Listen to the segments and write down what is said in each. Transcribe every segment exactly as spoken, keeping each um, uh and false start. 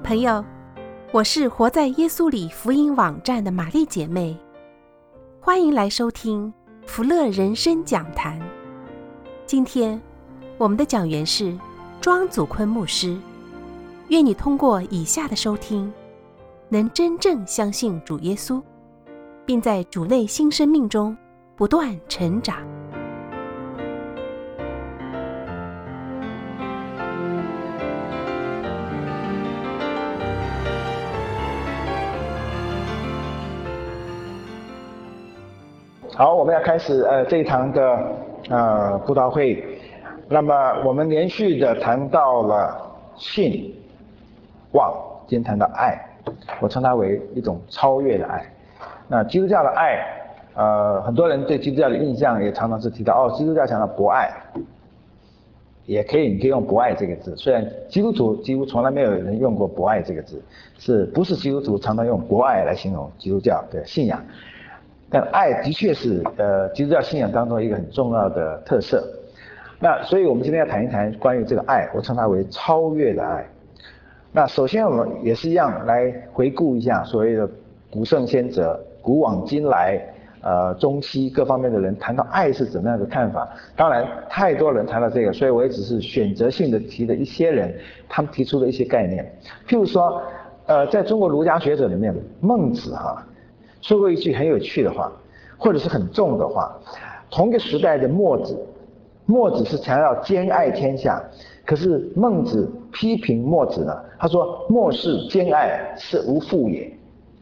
朋友，我是活在耶稣里福音网站的玛丽姐妹，欢迎来收听福乐人生讲坛。今天我们的讲员是庄祖坤牧师，愿你通过以下的收听，能真正相信主耶稣，并在主内新生命中不断成长。 好，我们要开始呃这一堂的呃布道会。那么我们连续的谈到了信、望，今天谈到爱，我称它为一种超越的爱。那基督教的爱，呃，很多人对基督教的印象也常常是提到哦，基督教讲到博爱，也可以，你可以用博爱这个字。虽然基督徒几乎从来没有人用过博爱这个字，是不是基督徒常常用博爱来形容基督教的信仰？但爱的确是呃基督教信仰当中一个很重要的特色。那所以我们今天要谈一谈关于这个爱，我称它为超越的爱。那首先我们也是一样来回顾一下所谓的古圣先哲、古往今来呃中西各方面的人谈到爱是怎么样的看法。当然太多人谈到这个，所以我也只是选择性的提了一些人他们提出的一些概念。譬如说呃在中国儒家学者里面，孟子哈说过一句很有趣的话，或者是很重的话。同一个时代的墨子，墨子是强调兼爱天下，可是孟子批评墨子呢，他说墨是兼爱，是无父也。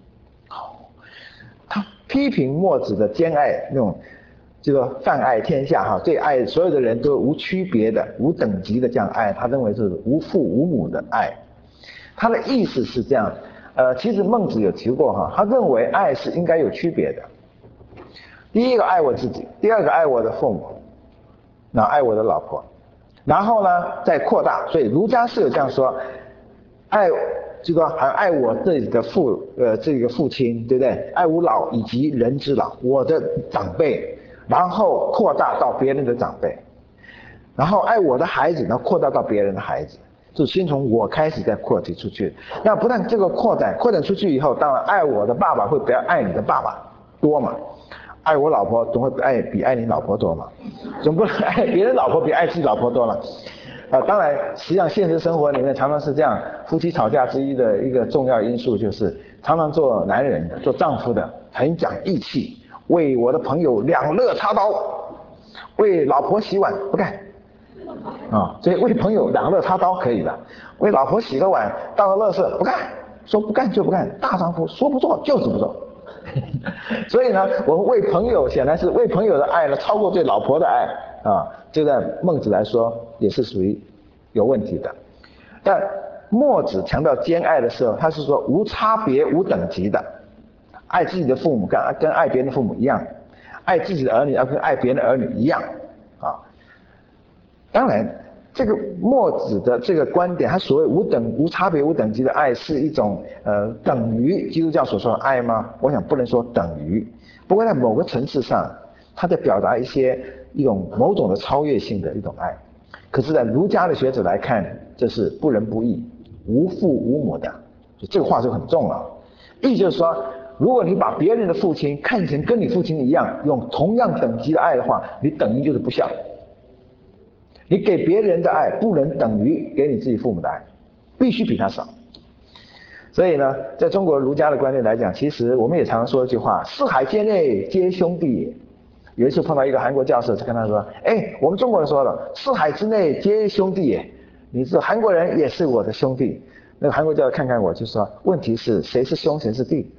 他批评墨子的兼爱那种这个泛爱天下哈，对爱所有的人都无区别的、无等级的这样爱，他认为是无父无母的爱。他的意思是这样。呃，其实孟子有提过哈，他认为爱是应该有区别的。第一个爱我自己，第二个爱我的父母，那爱我的老婆，然后呢再扩大。所以儒家是有这样说，爱这个还爱我自己的父呃这个父亲，对不对？爱吾老以及人之老，我的长辈，然后扩大到别人的长辈，然后爱我的孩子，然后扩大到别人的孩子。就先从我开始再扩展出去。那不但这个扩展扩展出去以后，当然爱我的爸爸会比爱你的爸爸多嘛，爱我老婆总会比爱比爱你老婆多嘛，总不能爱别人老婆比爱自己老婆多了。啊，当然实际上现实生活里面常常是这样，夫妻吵架之一的一个重要因素就是常常做男人的做丈夫的很讲义气，为我的朋友两肋插刀，为老婆洗碗不干啊，所以为朋友两肋插刀可以的，为老婆洗个碗倒个垃圾不干，说不干就不干，大丈夫说不做就是不做。所以呢，我们为朋友显然是为朋友的爱呢超过对老婆的爱啊，这在孟子来说也是属于有问题的。但墨子强调兼爱的时候，他是说无差别无等级的，爱自己的父母跟跟爱别人的父母一样，爱自己的儿女要跟爱别人的儿女一样啊。当然这个墨子的这个观点，他所谓无等无差别无等级的爱是一种呃等于基督教所说的爱吗？我想不能说等于，不过在某个层次上他在表达一些一种某种的超越性的一种爱。可是在儒家的学者来看，这是不仁不义无父无母的，所以这个话就很重了。意思就是说，如果你把别人的父亲看成跟你父亲一样，用同样等级的爱的话，你等于就是不孝。你给别人的爱不能等于给你自己父母的爱，必须比他少。所以呢，在中国儒家的观念来讲，其实我们也常常说一句话，四海皆内皆兄弟。有一次碰到一个韩国教授，就跟他说，哎，我们中国人说了，四海之内皆兄弟，你是韩国人也是我的兄弟。那个韩国教授看看我就说，问题是谁是兄谁是弟？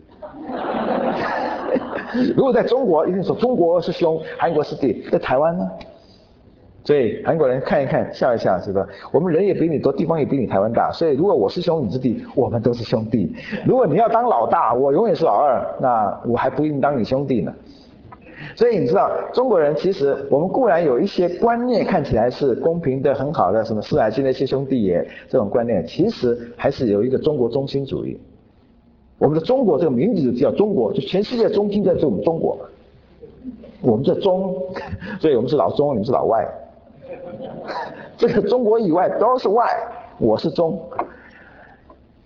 如果在中国一定说中国是兄，韩国是弟，在台湾呢？所以韩国人看一看笑一笑，是吧？我们人也比你多，地方也比你台湾大，所以如果我是兄你是弟，我们都是兄弟。如果你要当老大，我永远是老二，那我还不一定当你兄弟呢。所以你知道，中国人其实我们固然有一些观念看起来是公平的很好的，什么四海皆内皆兄弟也这种观念，其实还是有一个中国中心主义。我们的中国这个名字就叫中国，就全世界中心在这我们中国，我们这中，所以我们是老中，你们是老外。这个中国以外都是外，我是中。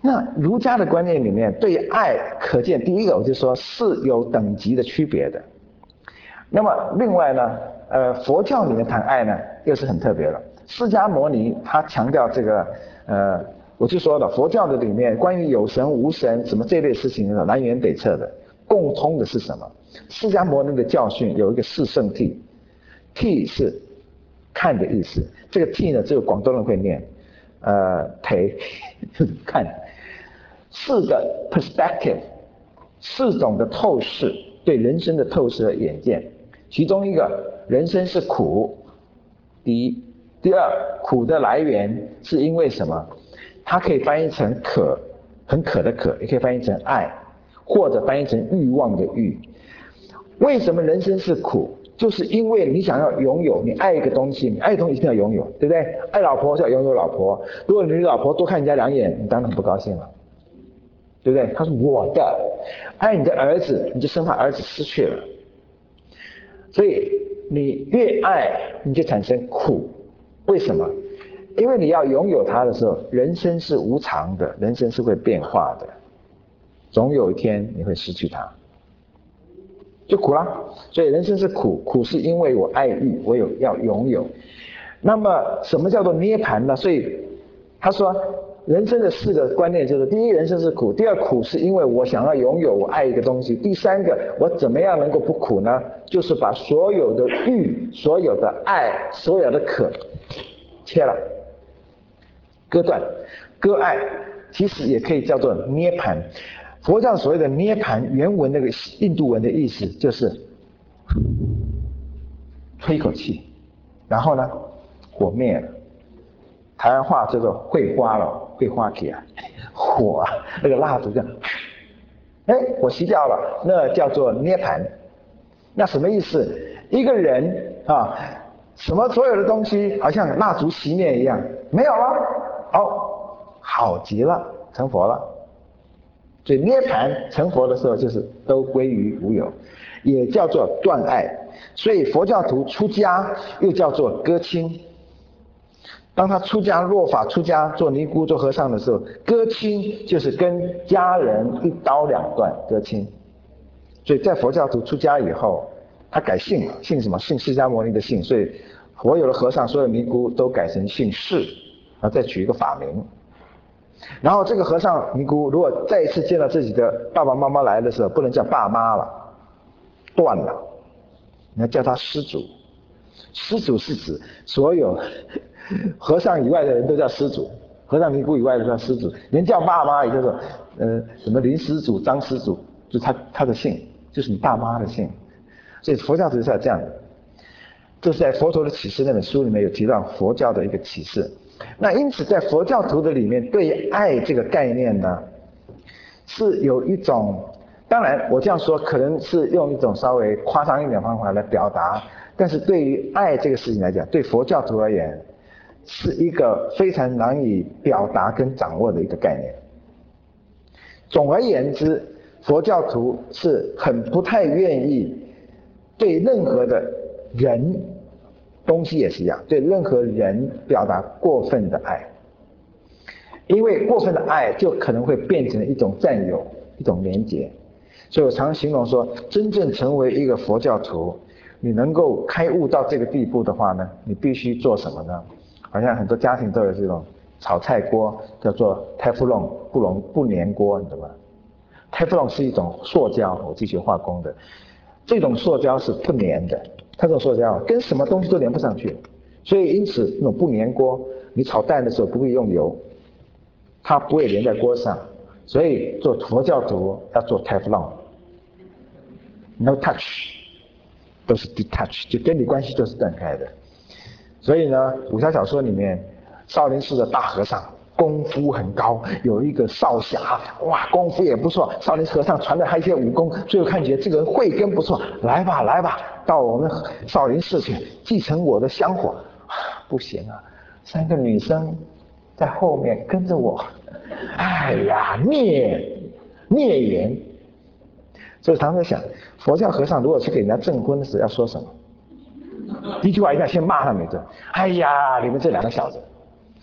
那儒家的观念里面对于爱可见，第一个我就说是有等级的区别的。那么另外呢，呃，佛教里面谈爱呢又是很特别的。释迦牟尼他强调这个，呃，我就说了，佛教的里面关于有神无神什么这类事情的南辕北辙的，共通的是什么？释迦牟尼的教训有一个四圣谛，谛是看的意思，这个谛呢只有广东人会念，呃，睇看。四个 perspective， 四种的透视，对人生的透视和眼见。其中一个，人生是苦，第一。第二，苦的来源是因为什么？它可以翻译成渴，很渴的渴，也可以翻译成爱，或者翻译成欲望的欲。为什么人生是苦？就是因为你想要拥有，你爱一个东西，你爱的东西一定要拥有，对不对？爱老婆就要拥有老婆，如果你老婆多看人家两眼，你当然很不高兴了，对不对？他是我的。爱你的儿子，你就生怕儿子失去了，所以你越爱，你就产生苦。为什么？因为你要拥有它的时候，人生是无常的，人生是会变化的，总有一天你会失去它，就苦啦。所以人生是苦，苦是因为我爱欲，我有要拥有。那么什么叫做涅槃呢？所以他说人生的四个观念就是：第一，人生是苦；第二，苦是因为我想要拥有，我爱一个东西；第三个，我怎么样能够不苦呢？就是把所有的欲、所有的爱、所有的渴切了，割断，割爱，其实也可以叫做涅槃。佛教所谓的涅槃，原文那个印度文的意思就是吹一口气，然后呢，火灭了。台湾话叫做会花了，会花起来，火啊，那个蜡烛这样，哎，火熄掉了，那叫做涅槃。那什么意思？一个人啊，什么所有的东西好像蜡烛熄灭一样，没有了，哦，好极了，成佛了。所以涅槃成佛的时候，就是都归于无有，也叫做断爱。所以佛教徒出家又叫做割亲。当他出家落法出家做尼姑做和尚的时候，割亲就是跟家人一刀两断，割亲。所以在佛教徒出家以后，他改姓了，姓什么？姓释迦牟尼的姓。所以所有的和尚所有的尼姑都改成姓释，然后再取一个法名。然后这个和尚尼姑如果再一次见到自己的爸爸妈妈来的时候，不能叫爸妈了，断了，你要叫他施主。施主是指所有和尚以外的人都叫施主，和尚尼姑以外的叫施主，连叫爸妈也叫做呃什么林施主、张施主，就他他的姓，就是你爸妈的姓。所以佛教徒是要这样的。这是在佛陀的启示那本书里面有提到佛教的一个启示。那因此在佛教徒的里面，对于爱这个概念呢，是有一种，当然我这样说可能是用一种稍微夸张一点的方法来表达，但是对于爱这个事情来讲，对佛教徒而言，是一个非常难以表达跟掌握的一个概念。总而言之，佛教徒是很不太愿意对任何的人，东西也是一样，对任何人表达过分的爱，因为过分的爱就可能会变成一种占有，一种连结。所以我常形容说，真正成为一个佛教徒，你能够开悟到这个地步的话呢，你必须做什么呢？好像很多家庭都有这种炒菜锅，叫做 Teflon 不溶不粘锅，你懂吗？ Teflon 是一种塑胶，我自己学化工的，这种塑胶是不粘的，它这种塑胶跟什么东西都粘不上去，所以因此那种不粘锅，你炒蛋的时候不会用油，它不会粘在锅上，所以做佛教徒要做 Teflon， no touch， 都是 detach， 就跟你关系都是断开的。所以呢，武侠小说里面，少林寺的大和尚功夫很高，有一个少侠，哇，功夫也不错，少林和尚传了他一些武功，最后看起来这个人慧根不错，来吧来吧，到我们少林寺去继承我的香火。不行啊，三个女生在后面跟着我，哎呀，孽孽缘。所以常常想，佛教和尚如果去给人家证婚的时候要说什么？第一句话一定要先骂他们一顿，哎呀，你们这两个小子，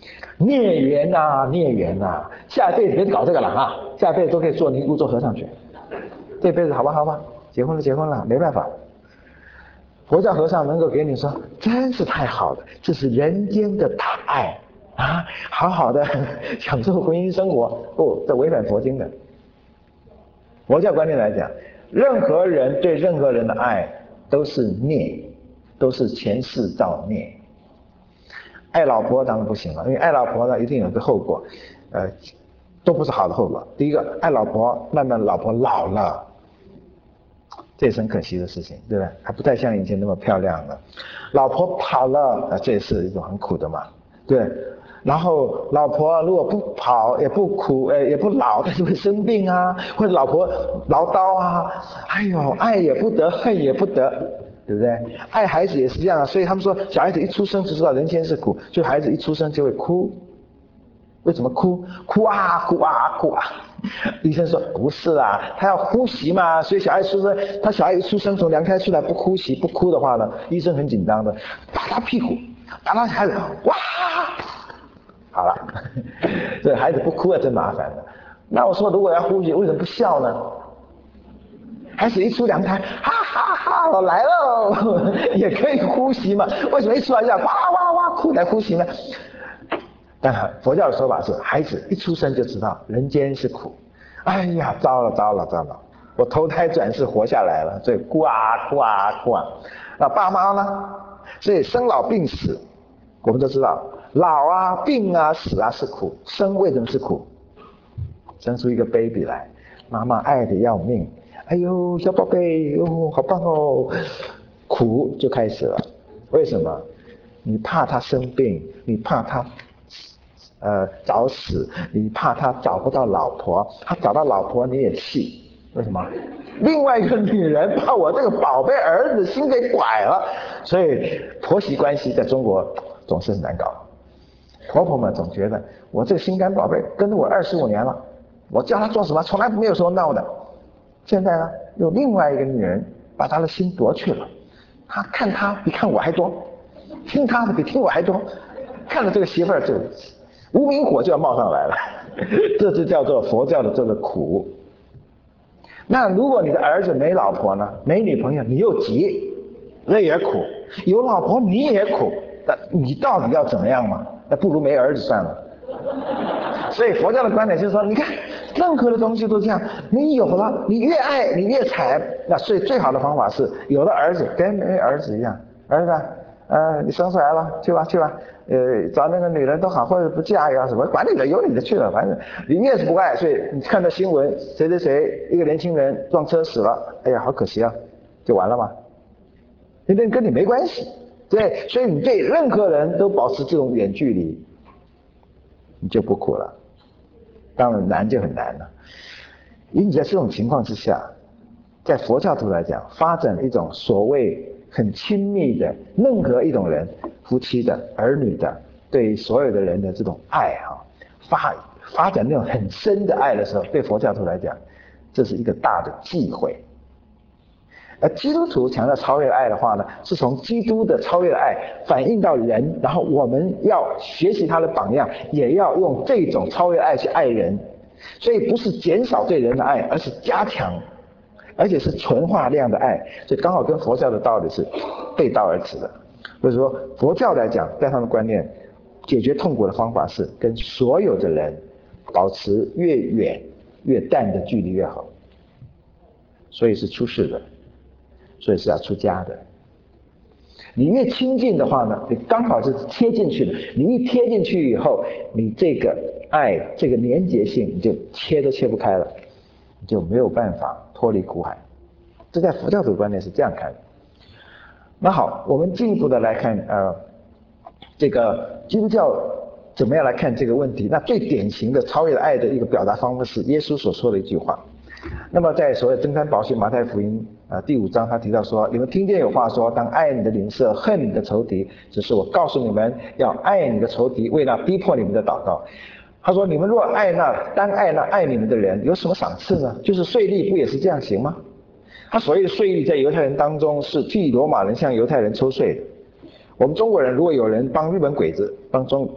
孽缘呐，孽缘呐，下一辈子别搞这个了啊，下一辈子都可以做尼姑做和尚去，这辈子好吧好吧，结婚了结婚了，没办法。佛教和尚能够给你说，真是太好了，这是人间的大爱啊，好好的享受婚姻生活。不，这违反佛经的。佛教观念来讲，任何人对任何人的爱都是孽，都是前世造孽。爱老婆当然不行了，因为爱老婆呢一定有个后果，呃，都不是好的后果。第一个，爱老婆，慢慢老婆老了。这也是很可惜的事情，对不对？还不太像以前那么漂亮了。老婆跑了，啊，这也是一种很苦的嘛，对。然后老婆如果不跑，也不苦，呃，也不老，她就会生病啊，或者老婆唠叨啊，哎呦，爱也不得，恨也不得，对不对？爱孩子也是这样啊，所以他们说，小孩子一出生就知道人间是苦，所以孩子一出生就会哭。为什么哭？哭啊哭啊哭啊！医生说不是啦，他要呼吸嘛，所以小孩出生，他小孩一出生从娘胎出来不呼吸不哭的话呢，医生很紧张的，打他屁股，打他孩子，哇，好了，这孩子不哭啊真麻烦的。那我说如果要呼吸，为什么不笑呢？孩子一出娘胎，哈哈哈，我来喽，也可以呼吸嘛，为什么一出来就要哇哇哇哭来呼吸呢？但佛教的说法是，孩子一出生就知道人间是苦，哎呀，糟了糟了糟了，我投胎转世活下来了，所以哭啊哭啊哭啊。那爸妈呢？所以生老病死，我们都知道，老啊病啊死啊是苦，生为什么是苦？生出一个 baby 来，妈妈爱得要命，哎呦小宝贝，哟好棒哦，苦就开始了。为什么？你怕他生病，你怕他呃，早死，你怕他找不到老婆，他找到老婆你也气，为什么？另外一个女人把我这个宝贝儿子心给拐了，所以婆媳关系在中国总是很难搞。婆婆们总觉得我这个心肝宝贝跟着我二十五年了，我叫他做什么从来没有说闹的，现在呢有另外一个女人把他的心夺去了，他看他比看我还多，听他的比听我还多，看着这个媳妇儿就无名火就要冒上来了，这就叫做佛教的这个苦。那如果你的儿子没老婆呢，没女朋友，你又急，那也苦；有老婆你也苦，那你到底要怎么样嘛？那不如没儿子算了。所以佛教的观点就是说，你看任何的东西都这样，你有了，你越爱你越惨。那所以最好的方法是，有了儿子跟没儿子一样，儿子。呃，你生出来了，去吧去吧，呃，找那个女人都好，或者不嫁呀什么，管你的，有你的去了，反正你越是不爱，所以你看到新闻，谁谁谁一个年轻人撞车死了，哎呀，好可惜啊，就完了嘛，因为跟你没关系，对，所以你对任何人都保持这种远距离，你就不苦了，当然难就很难了。因此在这种情况之下，在佛教徒来讲，发展一种所谓很亲密的任何一种人，夫妻的、儿女的，对所有的人的这种爱哈、啊，发发展那种很深的爱的时候，对佛教徒来讲，这是一个大的忌讳。而基督徒强调超越爱的话呢，是从基督的超越的爱反映到人，然后我们要学习他的榜样，也要用这种超越爱去爱人。所以不是减少对人的爱，而是加强。而且是纯化量的爱，所以刚好跟佛教的道理是背道而驰的。所以说佛教来讲，在他们观念，解决痛苦的方法是跟所有的人保持越远越淡的距离越好。所以是出世的，所以是要出家的。你越亲近的话呢，你刚好是贴进去的，你一贴进去以后，你这个爱这个连结性你就切都切不开了，你就没有办法脱离苦海。这在佛教徒观念是这样看的。那好，我们进一步的来看呃，这个基督教怎么样来看这个问题。那最典型的超越爱的一个表达方式是耶稣所说的一句话。那么在所谓登山宝训马太福音呃第五章，他提到说，你们听见有话说，当爱你的邻舍，恨你的仇敌，只是我告诉你们，要爱你的仇敌，为那逼迫你们的祷告。他说，你们若爱那单爱那爱你们的人，有什么赏赐呢？就是税吏不也是这样行吗？他所谓的税吏在犹太人当中是替罗马人向犹太人抽税的。我们中国人如果有人帮日本鬼子帮中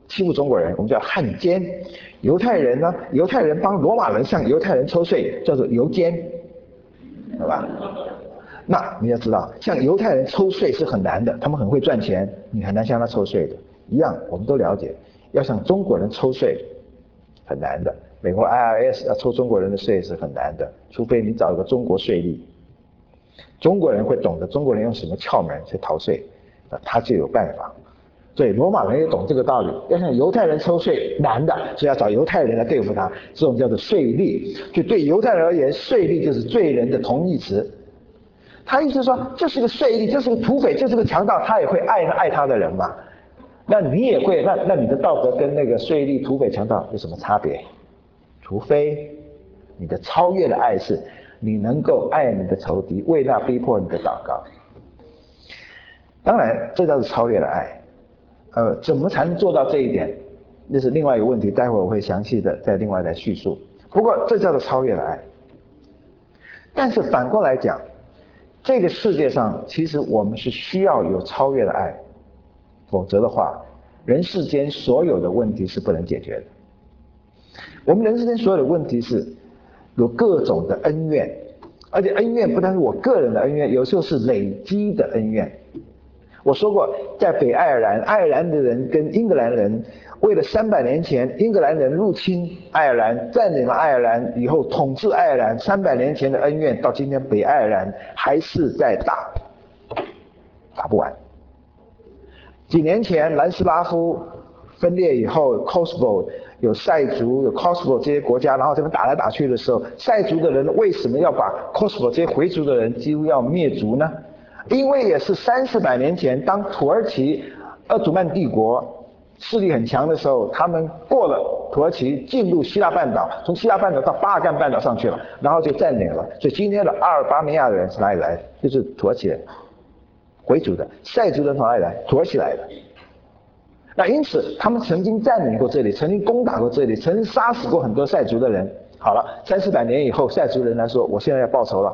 欺负中国人，我们叫汉奸；犹太人呢，犹太人帮罗马人向犹太人抽税，叫做犹奸，对吧？那你要知道，向犹太人抽税是很难的，他们很会赚钱，你很难向他抽税的。一样，我们都了解，要向中国人抽税很难的。美国 I R S 要抽中国人的税是很难的，除非你找一个中国税吏，中国人会懂得中国人用什么窍门去逃税，那他就有办法。所以罗马人也懂这个道理，要向犹太人抽税难的，所以要找犹太人来对付他，这种叫做税吏。就对犹太人而言，税吏就是罪人的同义词。他意思说，这是个税吏，这是个土匪，这是个强盗，他也会爱爱他的人嘛。那你也会，那那你的道德跟那个税吏、土匪、强盗有什么差别？除非你的超越的爱是，你能够爱你的仇敌，为那逼迫你的祷告。当然，这叫是超越的爱。呃，怎么才能做到这一点？那是另外一个问题，待会儿我会详细的再另外来叙述。不过，这叫做超越的爱。但是反过来讲，这个世界上其实我们是需要有超越的爱，否则的话，人世间所有的问题是不能解决的。我们人世间所有的问题是有各种的恩怨，而且恩怨不单是我个人的恩怨，有时候是累积的恩怨。我说过，在北爱尔兰，爱尔兰的人跟英格兰人为了三百年前英格兰人入侵爱尔兰，占领了爱尔兰以后统治爱尔兰，三百年前的恩怨到今天北爱尔兰还是在打，打不完。几年前南斯拉夫分裂以后 Kosovo 有塞族有 Kosovo 这些国家，然后这边打来打去的时候，塞族的人为什么要把 Kosovo 这些回族的人几乎要灭族呢？因为也是三四百年前，当土耳其鄂图曼帝国势力很强的时候，他们过了土耳其进入希腊半岛，从希腊半岛到巴尔干半岛上去了，然后就占领了。所以今天的阿尔巴尼亚的人是哪里来的？就是土耳其人，回族的。塞族人从哪里来？土耳其来的。那因此他们曾经占领过这里，曾经攻打过这里，曾经杀死过很多塞族的人。好了，三四百年以后，塞族人来说，我现在要报仇了。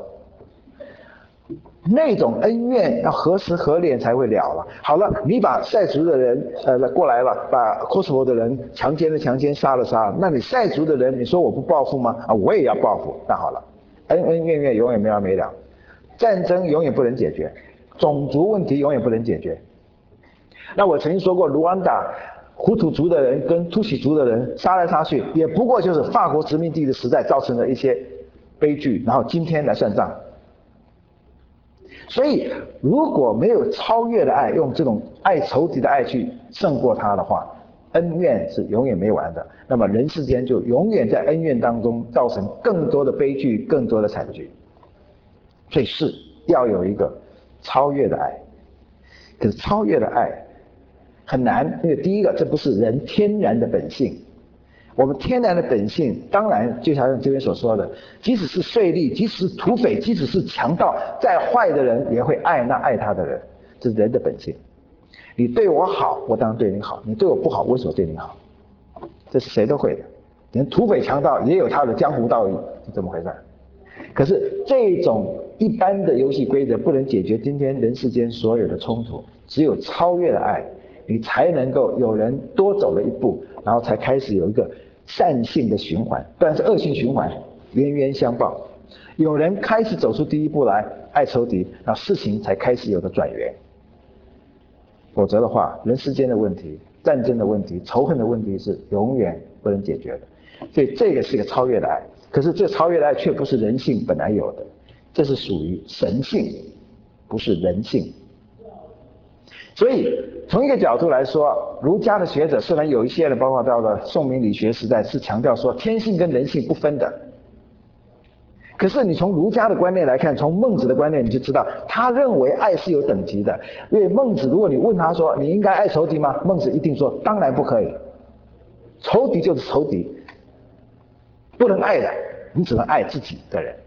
那种恩怨要何时何年才会了了？好了，你把塞族的人呃过来了，把 Kosovo 的人强奸的强奸，杀了杀了，那你塞族的人，你说我不报复吗？啊，我也要报复。那好了，恩恩怨怨永远没完没了，战争永远不能解决，种族问题永远不能解决。那我曾经说过，卢安达胡图族的人跟突厥族的人杀来杀去，也不过就是法国殖民地的时代造成的一些悲剧，然后今天来算账。所以如果没有超越的爱，用这种爱仇敌的爱去胜过他的话，恩怨是永远没完的，那么人世间就永远在恩怨当中造成更多的悲剧，更多的惨剧。所以是要有一个超越的爱。可是超越的爱很难，因为第一个，这不是人天然的本性。我们天然的本性，当然就像这边所说的，即使是税吏，即使是土匪，即使是强盗，再坏的人也会爱那爱他的人，这是人的本性。你对我好，我当然对你好；你对我不好，我为什么对你好？这是谁都会的。连土匪强盗也有他的江湖道义，是这么回事。可是这种一般的游戏规则不能解决今天人世间所有的冲突，只有超越了爱，你才能够有人多走了一步，然后才开始有一个善性的循环，不然是恶性循环，冤冤相报。有人开始走出第一步来爱仇敌，那事情才开始有个转圆。否则的话，人世间的问题、战争的问题、仇恨的问题是永远不能解决的。所以这个是一个超越的爱，可是这超越的爱却不是人性本来有的，这是属于神性，不是人性。所以从一个角度来说，儒家的学者虽然有一些人，包括到了宋明理学时代，是强调说天性跟人性不分的。可是你从儒家的观念来看，从孟子的观念你就知道，他认为爱是有等级的。因为孟子，如果你问他说你应该爱仇敌吗？孟子一定说当然不可以，仇敌就是仇敌，不能爱的，你只能爱自己的人。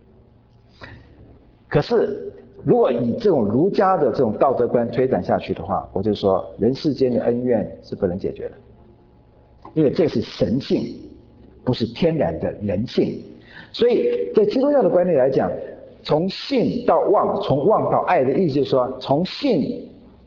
可是如果以这种儒家的这种道德观推展下去的话，我就说人世间的恩怨是不能解决的，因为这是神性，不是天然的人性。所以在基督教的观念来讲，从信到望，从望到爱的意思就是说，从信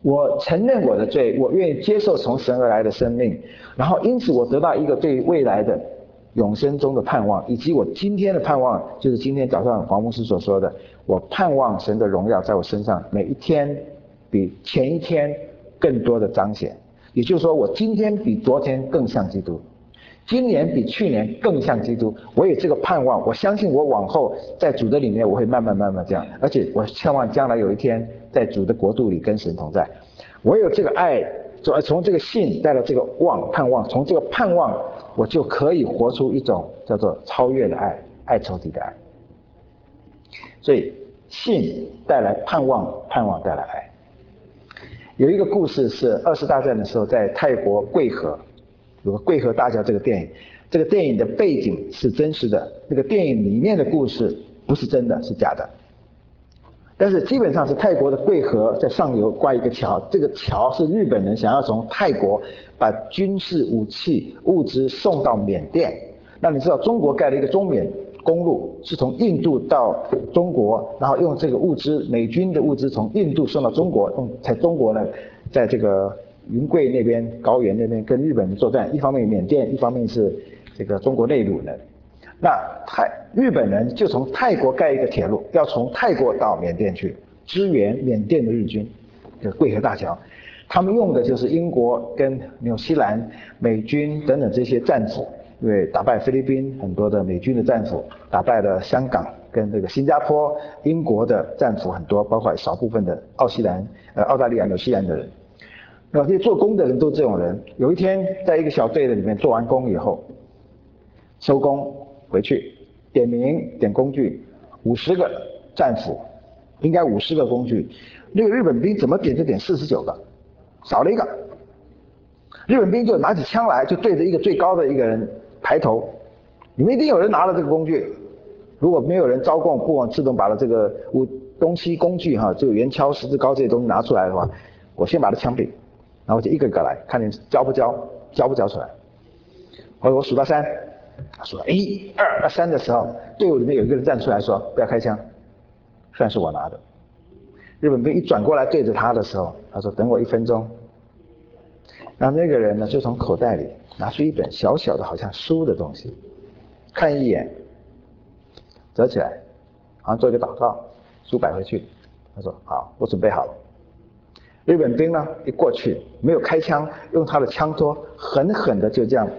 我承认我的罪，我愿意接受从神而来的生命，然后因此我得到一个对未来的永生中的盼望，以及我今天的盼望，就是今天早上黄牧师所说的，我盼望神的荣耀在我身上每一天比前一天更多的彰显。也就是说，我今天比昨天更像基督，今年比去年更像基督。我有这个盼望，我相信我往后在主的里面我会慢慢慢慢这样，而且我希望将来有一天在主的国度里跟神同在。我有这个爱，从这个信带到这个望盼望，从这个盼望我就可以活出一种叫做超越的爱，爱仇敌的爱。所以信带来盼望，盼望带来爱。有一个故事是二次大战的时候，在泰国贵河有个贵河大桥这个电影，这个电影的背景是真实的，那个电影里面的故事不是真的，是假的。但是基本上是泰国的贵河在上游挂一个桥，这个桥是日本人想要从泰国把军事武器物资送到缅甸。那你知道中国盖了一个中缅公路，是从印度到中国，然后用这个物资，美军的物资从印度送到中国，用在中国呢，在这个云贵那边高原那边跟日本人作战，一方面缅甸，一方面是这个中国内陆的。那泰日本人就从泰国盖一个铁路，要从泰国到缅甸去支援缅甸的日军，这个贵河大桥。他们用的就是英国跟纽西兰美军等等这些战俘，因为打败菲律宾很多的美军的战俘，打败了香港跟这个新加坡，英国的战俘很多，包括少部分的澳西兰、呃澳大利亚、纽西兰的人。那这些做工的人都是这种人。有一天在一个小队的里面做完工以后，收工回去，点名点工具，五十个战俘，应该五十个工具，那个日本兵怎么点就点四十九个，少了一个。日本兵就拿起枪来，就对着一个最高的一个人抬头，你们一定有人拿了这个工具，如果没有人招供，不往自动把了这个武东西工具哈，这个圆锹、十字镐这些东西拿出来的话，我先把它枪毙，然后就一个个来，看你交不交，交不交出来。或者我数到三，数到一、二、三的时候，队伍里面有一个人站出来说：“不要开枪，算是我拿的。”日本兵一转过来对着他的时候，他说：“等我一分钟。”然后那个人呢，就从口袋里拿出一本小小的好像书的东西，看一眼，折起来，好像做一个祷告，书摆回去。他说：“好，我准备好了。”日本兵呢一过去，没有开枪，用他的枪托狠狠的就这样，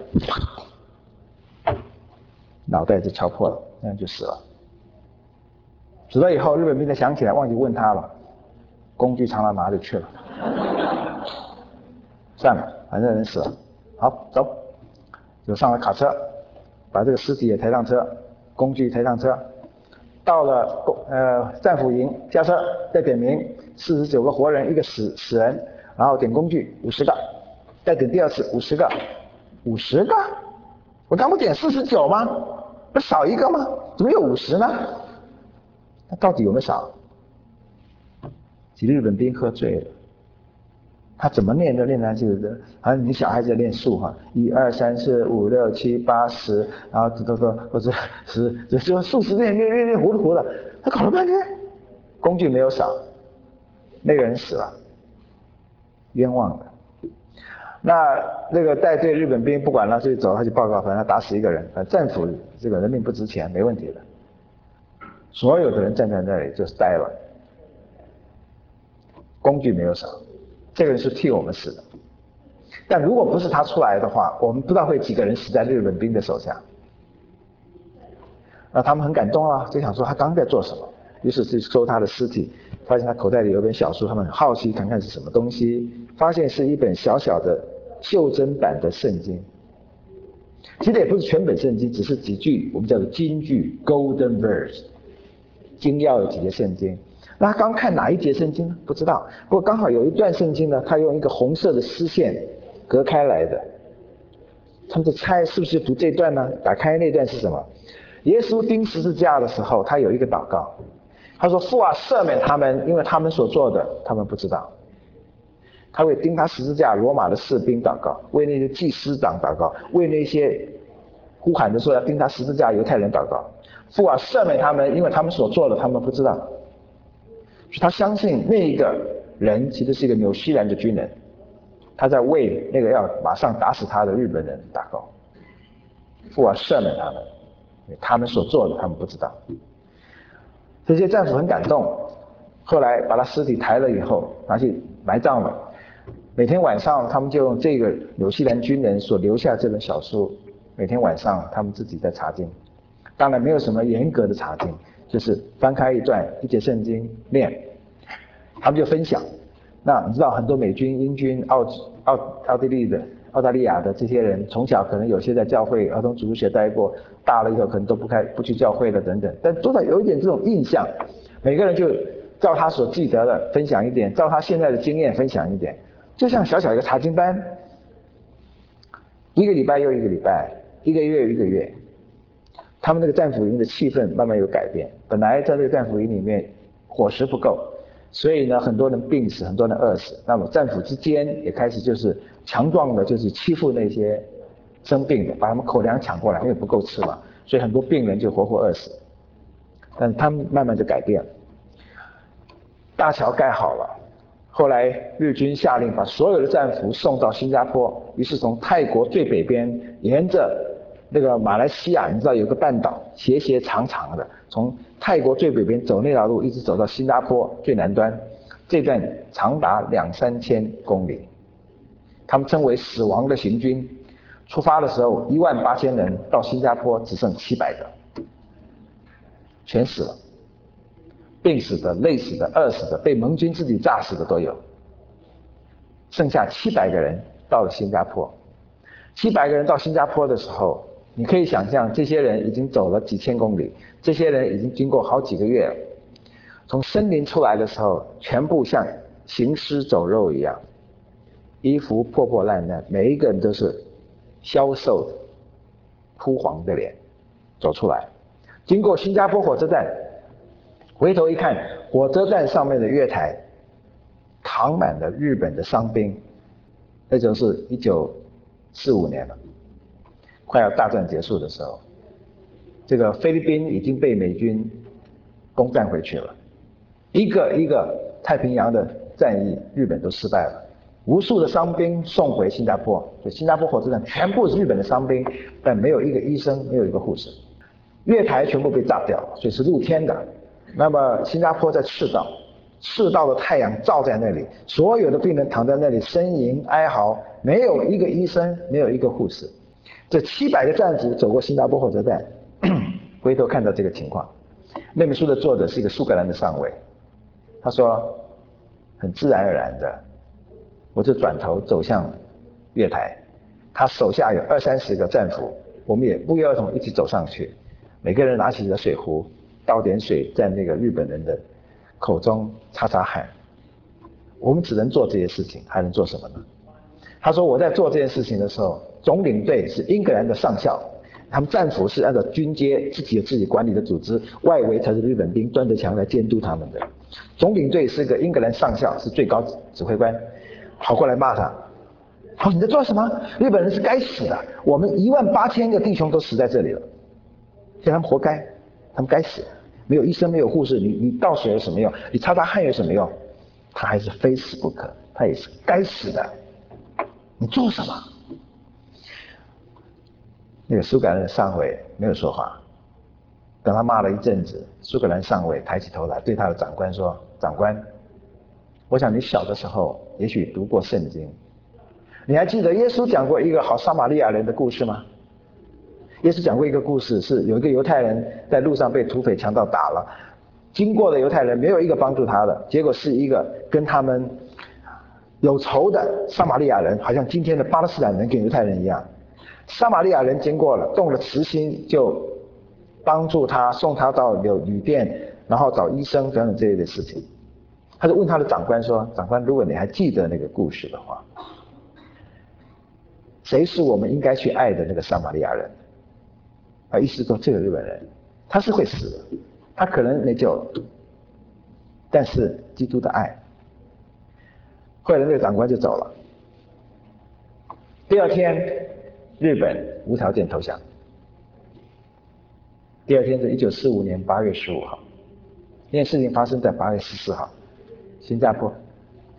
脑袋就敲破了，那样就死了。死了以后，日本兵才想起来，忘记问他了，工具藏到哪里去了？算了，反正人死了，好走，就上了卡车，把这个尸体也抬上车，工具抬上车，到了呃战俘营下车，再点名四十九个活人，一个死死人，然后点工具五十个，再点第二次五十个，五十个，我刚不点四十九吗？不少一个吗？怎么有五十呢？那到底有没有少？其实日本兵喝醉了。他怎么练都练上去的，好像你小孩子练数哈，一二三四五六七八十，然后都都或者十，只是数十练练练练糊里糊的，他搞了半天，工具没有少，那个人死了，冤枉的。那那个带队日本兵不管了，就走，他就报告，反正他打死一个人，反正战俘这个人命不值钱，没问题的。所有的人站在那里就是呆了，工具没有少。这个人是替我们死的，但如果不是他出来的话，我们不知道会几个人死在日本兵的手下。那他们很感动啊，就想说他刚在做什么，于是去搜他的尸体，发现他口袋里有本小书，他们很好奇看看是什么东西，发现是一本小小的袖珍版的圣经。其实也不是全本圣经，只是几句我们叫做金句 （Golden Verse）， 精要有几节圣经。那他刚看哪一节圣经呢？不知道。不过刚好有一段圣经呢，他用一个红色的丝线隔开来的。他们就猜是不是读这段呢？打开那段是什么？耶稣钉十字架的时候，他有一个祷告，他说：“父啊，赦免他们，因为他们所做的，他们不知道。”他为钉他十字架罗马的士兵祷告，为那些祭司长祷告，为那些呼喊着说要钉他十字架犹太人祷告。父啊，赦免他们，因为他们所做的，他们不知道。他相信那个人其实是一个纽西兰的军人，他在为那个要马上打死他的日本人祷告，父啊赦免他们，他们所做的他们不知道。这些战俘很感动，后来把他尸体抬了以后拿去埋葬了。每天晚上他们就用这个纽西兰军人所留下这本小书，每天晚上他们自己在查经，当然没有什么严格的查经，就是翻开一段一节圣经念，他们就分享。那你知道很多美军、英军、澳澳奥地利的、澳大利亚的这些人，从小可能有些在教会儿童主日学待过，大了以后可能都不开不去教会了等等，但多少有一点这种印象，每个人就照他所记得的分享一点，照他现在的经验分享一点，就像小小一个查经班，一个礼拜又一个礼拜，一个月又一个月，他们那个战俘营的气氛慢慢有改变。本来在这个战俘营里面伙食不够，所以呢很多人病死，很多人饿死。那么战俘之间也开始就是强壮的，就是欺负那些生病的，把他们口粮抢过来，因为不够吃嘛，所以很多病人就活活饿死。但他们慢慢就改变了。大桥盖好了，后来日军下令把所有的战俘送到新加坡，于是从泰国最北边沿着那个马来西亚，你知道有个半岛斜斜长长的，从泰国最北边走那条路一直走到新加坡最南端，这段长达两三千公里，他们称为死亡的行军。出发的时候一万八千人，到新加坡只剩七百个，全死了，病死的、累死的、饿死的、被盟军自己炸死的都有，剩下七百个人到了新加坡。七百个人到新加坡的时候，你可以想象这些人已经走了几千公里，这些人已经经过好几个月了。从森林出来的时候，全部像行尸走肉一样，衣服破破烂烂，每一个人都是消瘦的枯黄的脸走出来。经过新加坡火车站，回头一看，火车站上面的月台躺满了日本的伤兵，那就是一九四五年了，快要大战结束的时候，这个菲律宾已经被美军攻占回去了，一个一个太平洋的战役日本都失败了，无数的伤兵送回新加坡，所以新加坡火车站全部是日本的伤兵，但没有一个医生，没有一个护士，月台全部被炸掉，所以是露天的。那么新加坡在赤道，赤道的太阳照在那里，所有的病人躺在那里呻吟哀嚎，没有一个医生，没有一个护士。这七百个战俘走过新加坡火车站，回头看到这个情况。那本书的作者是一个苏格兰的上尉，他说很自然而然的，我就转头走向月台，他手下有二三十个战俘，我们也不约而同一起走上去，每个人拿起了水壶，倒点水在那个日本人的口中擦擦汗。我们只能做这些事情，还能做什么呢？他说我在做这件事情的时候，总领队是英格兰的上校，他们战俘是按照军阶自己有自己管理的组织，外围才是日本兵端着枪来监督他们的。总领队是个英格兰上校，是最高指挥官，跑过来骂他，他说你在做什么？日本人是该死的，我们一万八千个弟兄都死在这里了，所以他们活该，他们该死。没有医生，没有护士，你你倒水有什么用？你擦擦汗有什么用？他还是非死不可，他也是该死的。你做什么？那个苏格兰的上尉没有说话，等他骂了一阵子，苏格兰上尉抬起头来对他的长官说：长官，我想你小的时候也许读过圣经，你还记得耶稣讲过一个好撒玛利亚人的故事吗？耶稣讲过一个故事，是有一个犹太人在路上被土匪强盗打了，经过的犹太人没有一个帮助他的，结果是一个跟他们有仇的撒玛利亚人，好像今天的巴勒斯坦人跟犹太人一样。撒玛利亚人经过了，动了慈心，就帮助他，送他到有旅店，然后找医生等等这类的事情。他就问他的长官说：长官，如果你还记得那个故事的话，谁是我们应该去爱的那个撒玛利亚人？啊，意思说这个日本人他是会死的，他可能没救了，但是基督的爱。后来那个长官就走了。第二天，日本无条件投降。第二天是一九四五年八月十五号，这件事情发生在八月十四号，新加坡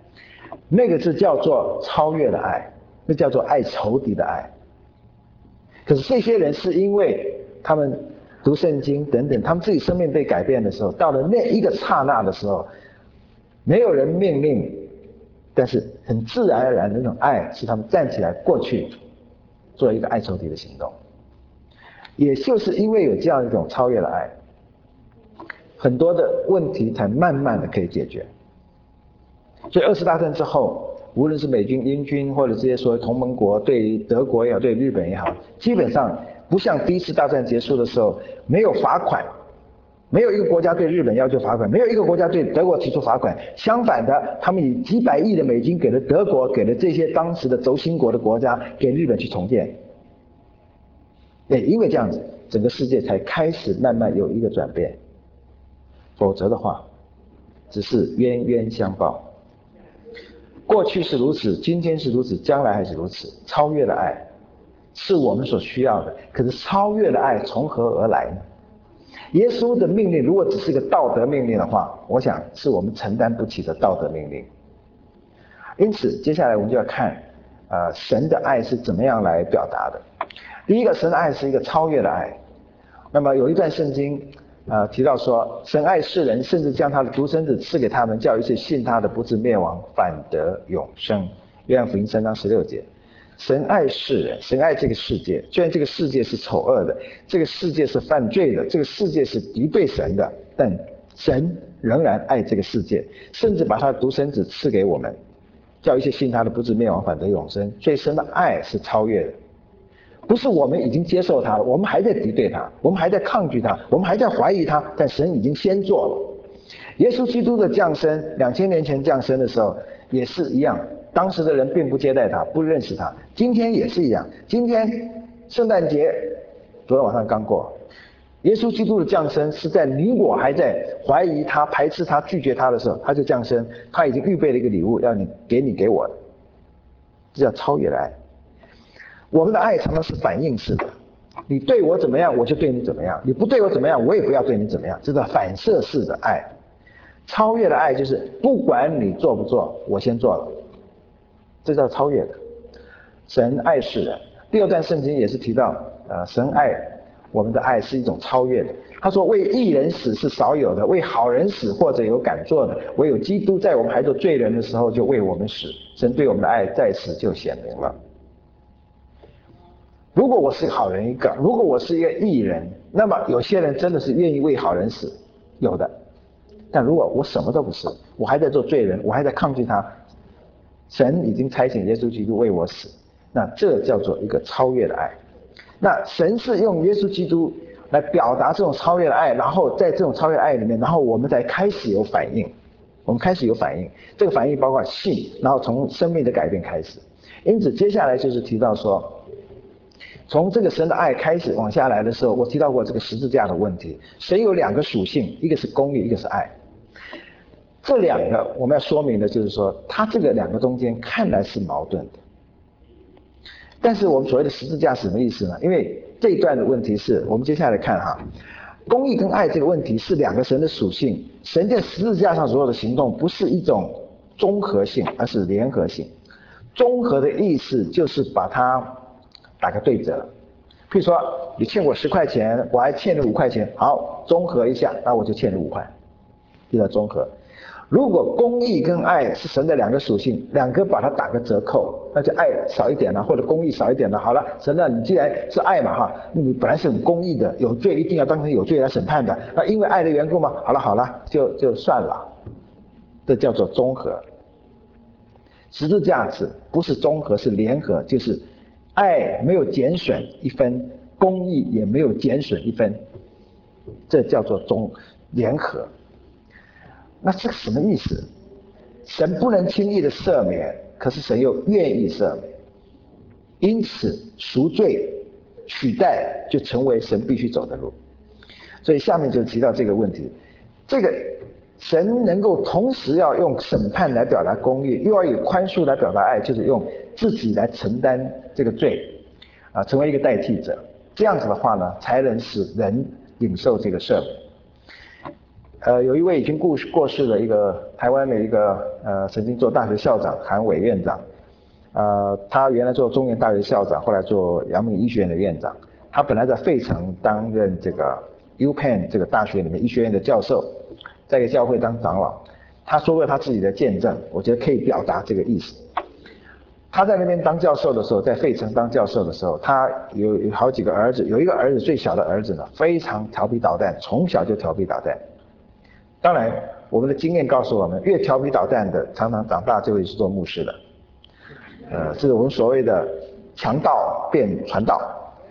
那个是叫做超越的爱，那叫做爱仇敌的爱。可是这些人是因为他们读圣经等等，他们自己生命被改变的时候，到了那一个刹那的时候，没有人命令，但是很自然而然的那种爱使他们站起来过去做一个爱仇敌的行动。也就是因为有这样一种超越的爱，很多的问题才慢慢的可以解决。所以二次大战之后，无论是美军、英军或者这些所谓同盟国，对于德国也好，对日本也好，基本上不像第一次大战结束的时候没有罚款，没有一个国家对日本要求罚款，没有一个国家对德国提出罚款。相反的，他们以几百亿的美金给了德国，给了这些当时的轴心国的国家，给日本去重建。也因为这样子，整个世界才开始慢慢有一个转变。否则的话，只是冤冤相报。过去是如此，今天是如此，将来还是如此。超越的爱是我们所需要的，可是超越的爱从何而来呢？耶稣的命令如果只是个道德命令的话，我想是我们承担不起的道德命令。因此接下来我们就要看呃神的爱是怎么样来表达的。第一个，神的爱是一个超越的爱。那么有一段圣经呃提到说，神爱世人，甚至将他的独生子赐给他们，叫一切信他的不至灭亡，反得永生。约翰福音三章十六节。神爱世人，神爱这个世界，虽然这个世界是丑恶的，这个世界是犯罪的，这个世界是敌对神的，但神仍然爱这个世界，甚至把他的独生子赐给我们，叫一切信他的不至灭亡，反得永生。所以神的爱是超越的，不是我们已经接受他了，我们还在敌对他，我们还在抗拒他，我们还在怀疑他，但神已经先做了。耶稣基督的降生，两千年前降生的时候也是一样，当时的人并不接待他，不认识他。今天也是一样，今天圣诞节昨天晚上刚过，耶稣基督的降生是在你我还在怀疑他、排斥他、拒绝他的时候，他就降生，他已经预备了一个礼物要你给你给我的，这叫超越的爱。我们的爱常常是反应式的，你对我怎么样我就对你怎么样，你不对我怎么样我也不要对你怎么样，这叫反射式的爱。超越的爱就是不管你做不做，我先做了，这叫超越的。神爱世人。第二段圣经也是提到呃，神爱我们的爱是一种超越的。他说为义人死是少有的，为好人死或者有敢做的，唯有基督在我们还做罪人的时候就为我们死。神对我们的爱在此就显明了。如果我是好人一个，如果我是一个义人，那么有些人真的是愿意为好人死，有的。但如果我什么都不是，我还在做罪人，我还在抗拒他，神已经差遣耶稣基督为我死，那这叫做一个超越的爱。那神是用耶稣基督来表达这种超越的爱，然后在这种超越的爱里面，然后我们才开始有反应，我们开始有反应，这个反应包括信，然后从生命的改变开始。因此接下来就是提到说，从这个神的爱开始往下来的时候，我提到过这个十字架的问题。神有两个属性，一个是公义，一个是爱。这两个我们要说明的就是说，它这个两个中间看来是矛盾的。但是我们所谓的十字架是什么意思呢？因为这一段的问题是我们接下来看哈，公义跟爱这个问题是两个神的属性。神在十字架上所有的行动不是一种综合性，而是联合性。综合的意思就是把它打个对折，譬如说你欠我十块钱，我还欠你五块钱，好，综合一下，那我就欠你五块，这叫综合。如果公义跟爱是神的两个属性，两个把它打个折扣，那就爱少一点了，或者公义少一点了。好了，神啊，你既然是爱嘛哈，你本来是很公义的，有罪一定要当成有罪来审判的，那因为爱的缘故嘛，好了好了，就就算了，这叫做综合。十字架子不是综合，是联合，就是爱没有减损一分，公义也没有减损一分，这叫做综联合。那这个什么意思？神不能轻易的赦免，可是神又愿意赦免，因此赎罪取代就成为神必须走的路。所以下面就提到这个问题，这个神能够同时要用审判来表达公义，又要以宽恕来表达爱，就是用自己来承担这个罪啊，成为一个代替者。这样子的话呢，才能使人领受这个赦免。 呃，有一位已经过世过世的一个台湾的一个呃曾经做大学校长韩伟院长，呃，他原来做中原大学校长，后来做阳明医学院的院长。他本来在费城担任这个 U Penn 这个大学里面医学院的教授，在一个教会当长老。他说过他自己的见证，我觉得可以表达这个意思。他在那边当教授的时候，在费城当教授的时候，他有有好几个儿子，有一个儿子最小的儿子呢，非常调皮捣蛋，从小就调皮捣蛋。当然，我们的经验告诉我们，越调皮捣蛋的，常常长大就会是做牧师的。呃，这是我们所谓的强盗变传道。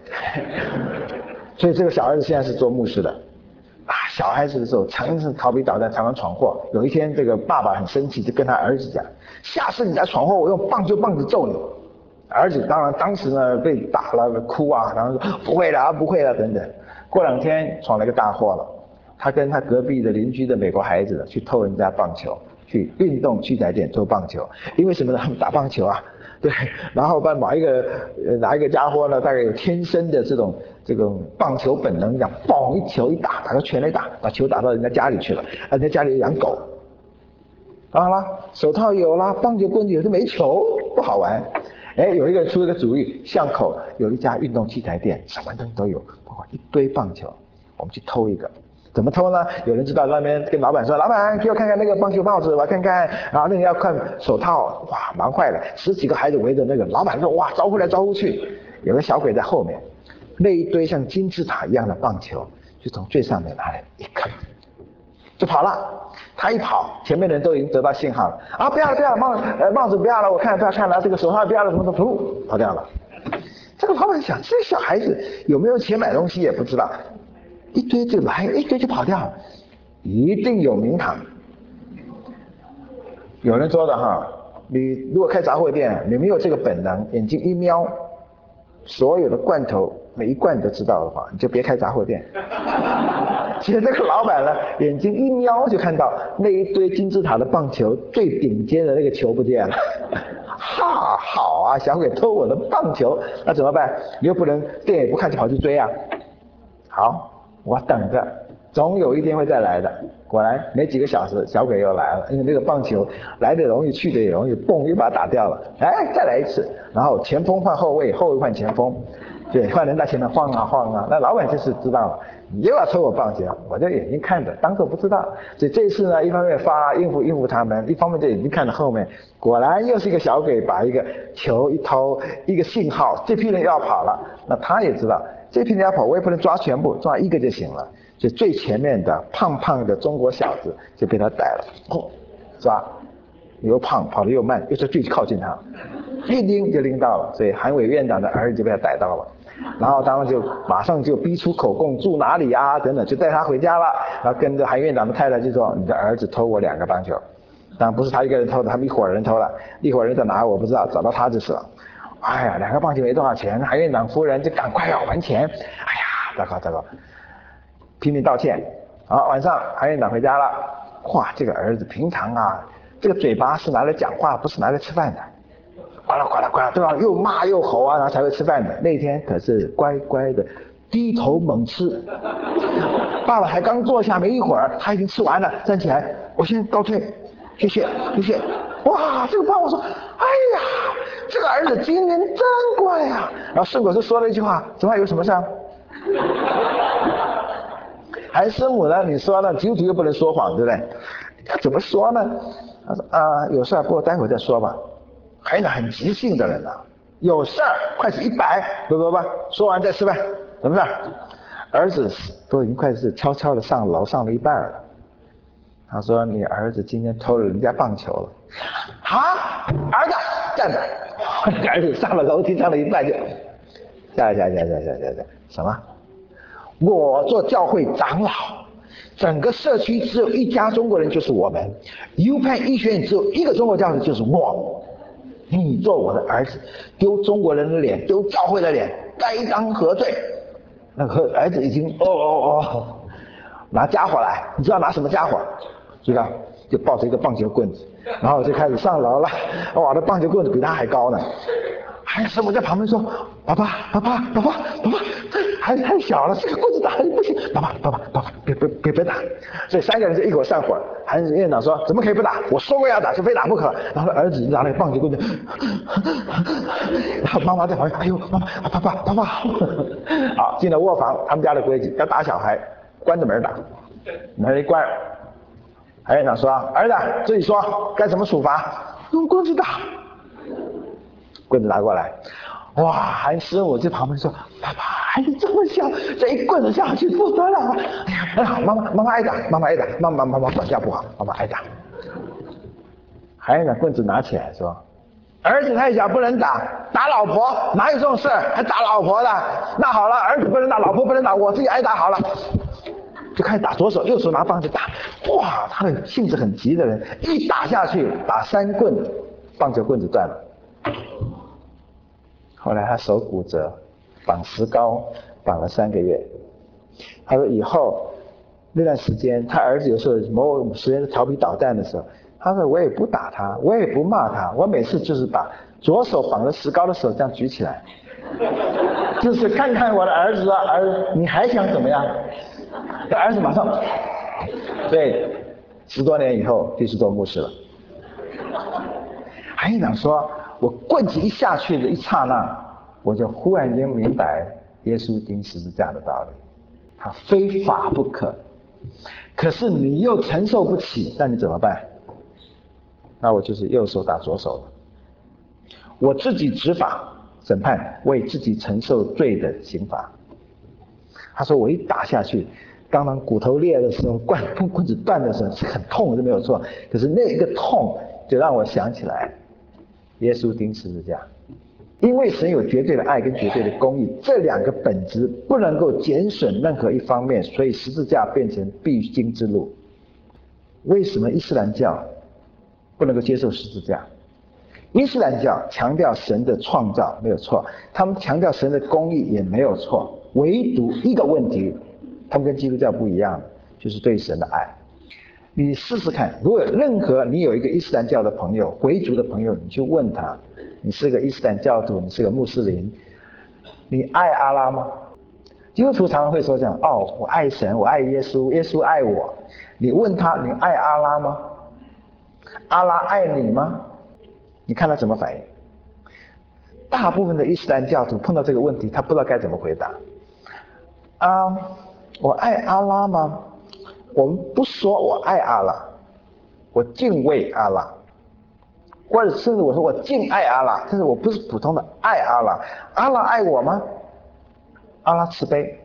所以这个小儿子现在是做牧师的。啊，小孩子的时候常常调皮捣蛋，常常闯祸。有一天，这个爸爸很生气，就跟他儿子讲：下次你再闯祸，我用棒球棒子揍你。儿子当然当时呢被打了，哭啊，然后说不会了，不会了等等。过两天闯了一个大祸了。他跟他隔壁的邻居的美国孩子去偷人家棒球，去运动器材店偷棒球，因为什么呢？他们打棒球啊，对，然后把某一个呃哪一个家伙呢，大概有天生的这种这种棒球本能，讲嘣一球一打，打个全垒打，把球打到人家家里去了，人家家里养狗，好了，手套有了，棒球棍有，就没球，不好玩。哎，有一个人出了个主意，巷口有一家运动器材店，什么东西都有，包括一堆棒球，我们去偷一个。怎么偷呢？有人知道那边跟老板说：“老板，给我看看那个棒球帽子，我看看。”然后那个要看手套，哇，忙坏了，十几个孩子围着那个老板说：“哇，招呼来招呼去。”有个小鬼在后面，那一堆像金字塔一样的棒球，就从最上面拿来一啃，就跑了。他一跑，前面的人都已经得到信号了啊！不要了，不要了，帽呃帽子不要了，我看不要看了，这个手套不要了，什么的，噗，跑掉了。这个老板想，这小孩子有没有钱买东西也不知道。一堆就来，一堆就跑掉了，一定有名堂。有人说的哈，你如果开杂货店，你没有这个本能，眼睛一瞄，所有的罐头每一罐你都知道的话，你就别开杂货店。其实这个老板呢，眼睛一瞄就看到那一堆金字塔的棒球，最顶尖的那个球不见了。哈，好啊，小鬼偷我的棒球，那怎么办？你又不能店也不看就跑去追啊。好。我等着，总有一天会再来的。果然没几个小时，小鬼又来了，因为那个棒球来得容易，去得也容易，嘣，又把它打掉了。哎，再来一次，然后前锋换后卫，后卫换前锋，对，换人在前面晃啊晃啊。那老板就是知道了，你又要抽我棒球，我就眼睛看着，当作不知道。所以这次呢，一方面发应付应付他们，一方面就眼睛看着后面，果然又是一个小鬼把一个球一偷，一个信号，这批人又要跑了。那他也知道。这批人要跑，我也不能抓全部，抓一个就行了。所以最前面的胖胖的中国小子就被他逮了，哦，抓，又胖，跑得又慢，又是最靠近他，一拎就拎到了。所以韩伟院长的儿子就被他逮到了，然后当然就马上就逼出口供，住哪里啊等等，就带他回家了。然后跟着韩院长的太太就说：“你的儿子偷我两个棒球，当然不是他一个人偷的，他们一伙人偷了，一伙人在哪我不知道，找到他就是了。”哎呀，两个棒球没多少钱，韩院长夫人就赶快要还钱。哎呀，糟糕糟糕，拼命道歉。好，晚上韩院长回家了。哇，这个儿子平常啊，这个嘴巴是拿来讲话，不是拿来吃饭的。呱啦呱啦呱啦，对吧？又骂又吼啊，然后才会吃饭的。那天可是乖乖的低头猛吃。爸爸才刚坐下没一会儿，他已经吃完了，站起来，我先告退，谢谢谢谢。哇，这个爸爸说，哎呀，这个儿子今年真乖呀。然后顺口就说了一句话，怎么有什么事啊？韩师母呢？你说呢？基督徒又不能说谎，对不对？要怎么说呢？他说啊，有事儿，不过待会儿再说吧。还是很急性的人啊，有事儿，快是一百，不不不，说完再吃饭，什么事儿？儿子都已经快是悄悄的上楼上了一半了。他说：“你儿子今天偷了人家棒球了。”啊，儿子站着，儿子上了楼梯上了一半就下来下来下来下来下来，什么？我做教会长老，整个社区只有一家中国人，就是我们。U Penn医学院只有一个中国教授，就是我。你做我的儿子，丢中国人的脸，丢教会的脸，该当何罪？那个儿子已经哦哦哦，拿家伙来，你知道拿什么家伙？知道，就抱着一个棒球棍子，然后就开始上楼了。哇，那棒球棍子比他还高呢。 孩子师母在旁边说：“爸爸，爸爸，爸爸，爸爸，这孩子太小了，这个棍子打还不行。爸爸，爸爸，爸爸，别别别别打。”所以三个人就一口上火。韩院长说：“怎么可以不打？我说过要打，就非打不可。”然后儿子拿了个棒球棍子，然后妈妈在旁边：“哎呦，妈妈，爸爸，爸爸。”好，进了卧房，他们家的规矩，要打小孩，关着门打，门一关。韩院长说：“儿子，自己说该怎么处罚？用棍子打。”棍子拿过来，哇！韩师母在旁边说：“爸爸，孩子这么小，这一棍子下去不得了！哎呀，很好，妈妈妈妈挨打，妈妈挨打，妈妈妈妈管教不好，妈妈挨打。”韩院长棍子拿起来说：“儿子太小不能打，打老婆哪有这种事？还打老婆的？那好了，儿子不能打，老婆不能打，我自己挨打好了。”就开始打左手，右手拿棒子打。哇，他的性子很急的人，一打下去打三棍，棒球棍子断了。后来他手骨折，绑石膏，绑了三个月。他说以后那段时间，他儿子有时候某时间调皮捣蛋的时候，他说我也不打他，我也不骂他，我每次就是把左手绑了石膏的手这样举起来，就是看看我的儿子啊，儿你还想怎么样？儿子马上，对，十多年以后必须做牧师了。韩院长说，我棍子一下去的一刹那，我就忽然间明白耶稣钉十字架的道理，他非法不可，可是你又承受不起，那你怎么办？那我就是右手打左手了，我自己执法审判，为自己承受罪的刑罚。他说我一打下去，刚刚骨头裂的时候，棍棍子断的时候是很痛的，没有错，可是那个痛就让我想起来耶稣钉十字架。因为神有绝对的爱跟绝对的公义，这两个本质不能够减损任何一方面，所以十字架变成必经之路。为什么伊斯兰教不能够接受十字架？伊斯兰教强调神的创造没有错，他们强调神的公义也没有错，唯独一个问题他们跟基督教不一样，就是对神的爱。你试试看，如果任何你有一个伊斯兰教的朋友，回族的朋友，你去问他，你是个伊斯兰教徒，你是个穆斯林，你爱阿拉吗？基督徒常常会说这样，哦，我爱神，我爱耶稣，耶稣爱我。你问他，你爱阿拉吗？阿拉爱你吗？你看他怎么反应？大部分的伊斯兰教徒碰到这个问题，他不知道该怎么回答。啊，我爱阿拉吗？我们不说我爱阿拉，我敬畏阿拉，或者甚至我说我敬爱阿拉，但是我不是普通的爱阿拉。阿拉爱我吗？阿拉慈悲。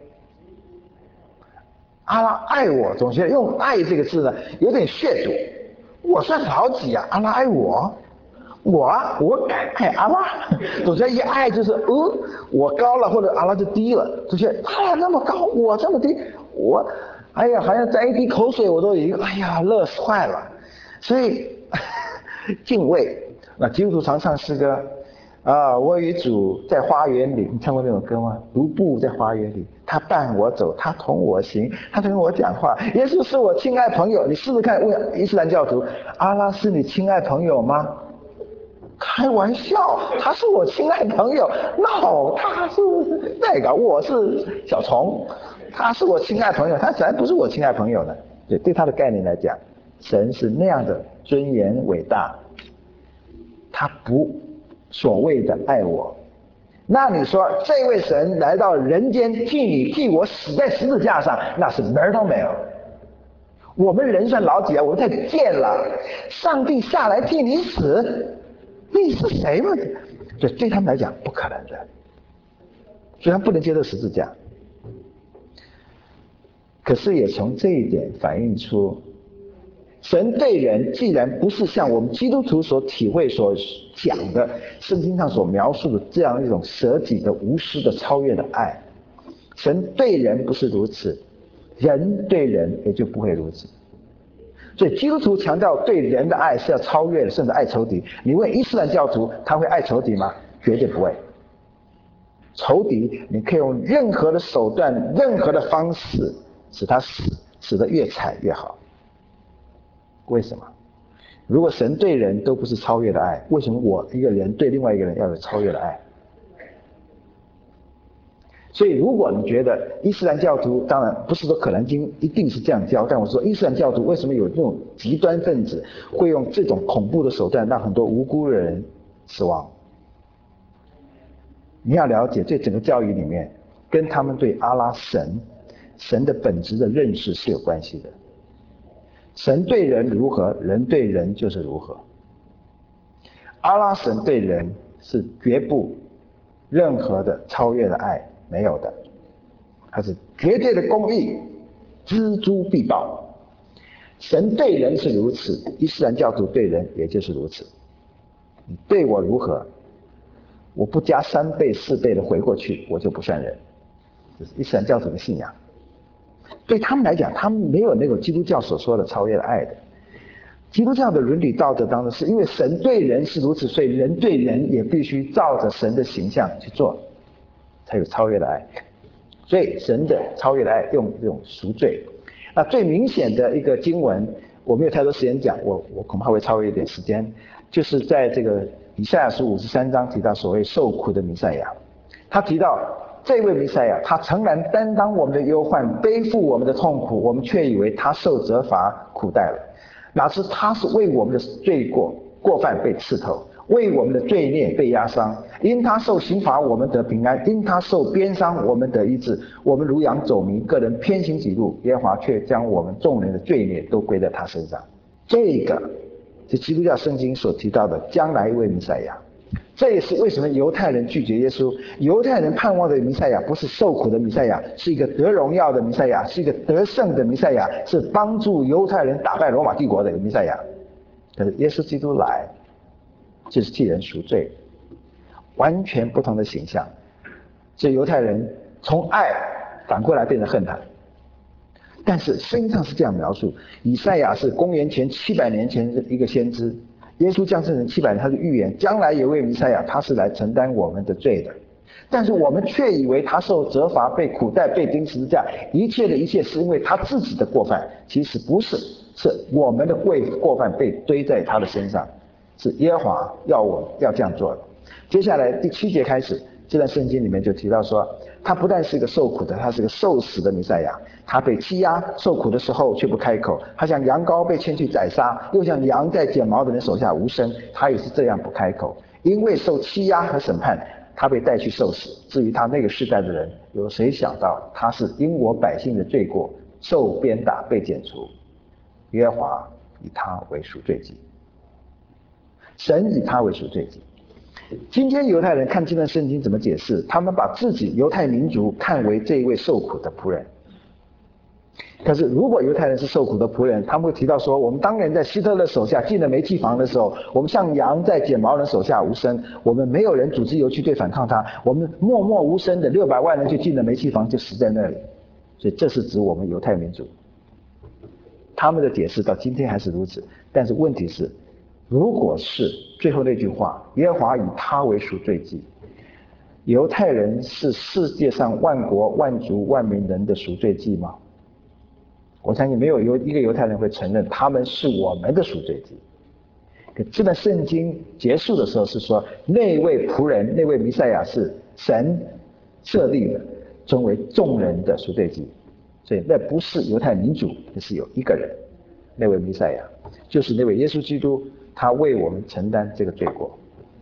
阿拉爱我，总觉得用爱这个字呢有点亵渎。我算老几啊？阿拉爱我？我啊，我敢爱阿拉？总觉得一爱就是呃，我高了或者阿拉就低了，就觉得阿拉那么高，我这么低，我哎呀，好像沾一滴口水我都已经哎呀乐坏了。所以敬畏。那基督徒常唱诗歌啊，我与主在花园里，你唱过那首歌吗？独步在花园里，他伴我走，他同我行，他跟我讲话。耶稣是我亲爱朋友，你试试看问伊斯兰教徒，阿拉是你亲爱朋友吗？开玩笑，他是我亲爱朋友 ，no， 他是那个，我是小虫，他是我亲爱朋友，他才不是我亲爱朋友呢。对，对他的概念来讲，神是那样的尊严伟大，他不所谓的爱我。那你说这位神来到人间替你替我死在十字架上，那是门儿都没有。我们人算老几啊？我们太贱了，上帝下来替你死，你是谁嘛？对，对他们来讲不可能的，所以他不能接受十字架。可是也从这一点反映出，神对人既然不是像我们基督徒所体会所讲的圣经上所描述的这样一种舍己的无私的超越的爱，神对人不是如此，人对人也就不会如此。所以基督徒强调对人的爱是要超越的，甚至爱仇敌。你问伊斯兰教徒他会爱仇敌吗？绝对不会。仇敌你可以用任何的手段任何的方式使他死，死得越惨越好。为什么？如果神对人都不是超越的爱，为什么我一个人对另外一个人要有超越的爱？ 所以如果你觉得伊斯兰教徒，当然不是说可兰经一定是这样教，但我说伊斯兰教徒为什么有这种极端分子会用这种恐怖的手段让很多无辜的人死亡？你要了解，这整个教育里面跟他们对阿拉神神的本质的认识是有关系的。神对人如何，人对人就是如何。阿拉神对人是绝不任何的超越的爱，没有的，它是绝对的公义，锱铢必报。神对人是如此，伊斯兰教徒对人也就是如此。你对我如何，我不加三倍四倍的回过去，我就不算人。这是伊斯兰教徒的信仰。对他们来讲，他们没有那种基督教所说的超越的爱的。基督教的伦理道德当中，是因为神对人是如此，所以人对人也必须照着神的形象去做，才有超越的爱。所以神的超越的爱用这种赎罪。那最明显的一个经文，我没有太多时间讲，我我恐怕会超越一点时间，就是在这个以赛亚书五十三章提到所谓受苦的弥赛亚。他提到这位弥赛亚，他诚然担当我们的忧患，背负我们的痛苦，我们却以为他受责罚苦待了。哪知他是为我们的罪过过犯被刺透，为我们的罪孽被压伤。因他受刑罚，我们得平安；因他受鞭伤，我们得医治。我们如羊走迷，个人偏行己路，耶和华却将我们众人的罪孽都归在他身上。这个是基督教圣经所提到的将来一位弥赛亚。这也是为什么犹太人拒绝耶稣。犹太人盼望的弥赛亚不是受苦的弥赛亚，是一个得荣耀的弥赛亚，是一个得胜的弥赛亚，是帮助犹太人打败罗马帝国的弥赛亚。可是耶稣基督来就是替人赎罪，完全不同的形象。所以犹太人从爱反过来变成恨他。但是圣经上是这样描述，以赛亚是公元前七百年前的一个先知，耶稣降生成七百年，他是预言将来有位弥赛亚，他是来承担我们的罪的。但是我们却以为他受责罚，被苦待，被钉十字架，一切的一切是因为他自己的过犯。其实不是，是我们的过过犯被堆在他的身上，是耶和华要我要这样做的。接下来第七节开始，这段圣经里面就提到说，他不但是一个受苦的，他是个受死的弥赛亚。他被欺压受苦的时候却不开口，他像羊羔被牵去宰杀，又像羊在剪毛的人手下无声，他也是这样不开口。因为受欺压和审判，他被带去受死。至于他那个世代的人，有谁想到他是因我百姓的罪过受鞭打被剪除？耶和华以他为赎罪祭，神以他为赎罪祭。今天犹太人看这段圣经怎么解释？他们把自己犹太民族看为这一位受苦的仆人。可是如果犹太人是受苦的仆人，他们会提到说，我们当年在希特勒手下进了煤气房的时候，我们像羊在剪毛人手下无声，我们没有人组织游击队反抗他，我们默默无声的六百万人就进了煤气房，就死在那里。所以这是指我们犹太民族。他们的解释到今天还是如此。但是问题是，如果是最后那句话，耶和华以他为赎罪祭，犹太人是世界上万国万族万民人的赎罪祭吗？我相信没有犹一个犹太人会承认他们是我们的赎罪祭。可这段圣经结束的时候是说，那位仆人，那位弥赛亚是神设立的，成为众人的赎罪祭。所以那不是犹太民族，那是有一个人，那位弥赛亚就是那位耶稣基督，他为我们承担这个罪过。